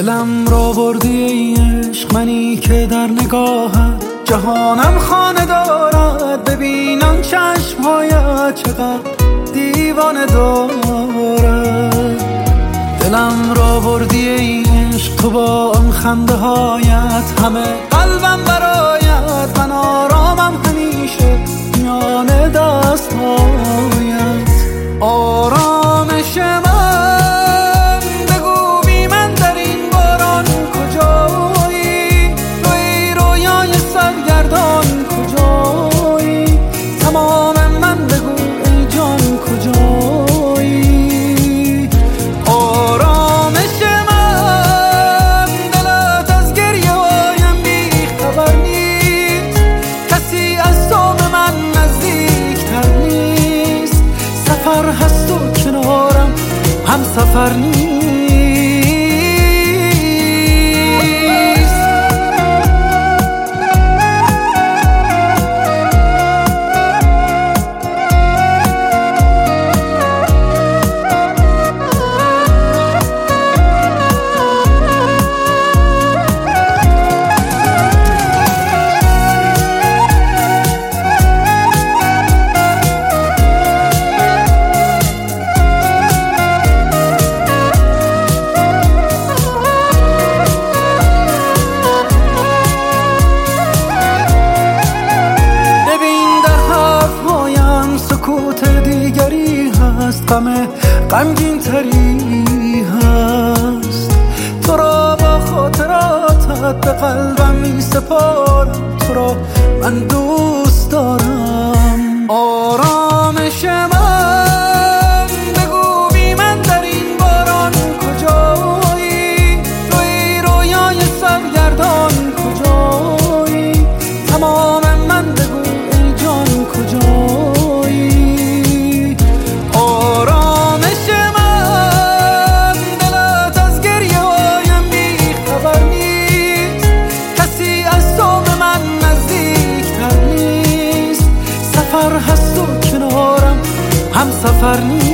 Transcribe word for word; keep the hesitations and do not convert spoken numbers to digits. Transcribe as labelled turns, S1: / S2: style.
S1: دلم را بردی ای عشق، منی که در نگاهت جهانم خانه دارد. ببینم چشمهایت چقدر دیوانه دارد. دلم را بردی ای عشق، تو با آن خنده هایت همه قلبم برایت. من آرامم همیشه میان دست هایت. آرامش من بگو بی من در این باران کجایی؟ توی رویای سرگردان کجایی؟ تمام من بگو ای جان کجایی؟ آرامش من دلت از گریه هایم بی خبر نیست. کسی از تو به من نزدیکتر نیست. سفر هست و کنارم هم سفر نیست. سکوت دیگری هست، غم غمگین تری هست. تو را با خاطراتت به قلبم می سپارم. تو را من دوست دارم. آرامش من بگو بی من در این باران کجایی؟ توی رویای سرگردان کجایی؟ تمام من بگو ای جان کجایی؟ سفر هست و کنارم هم سفر نیست.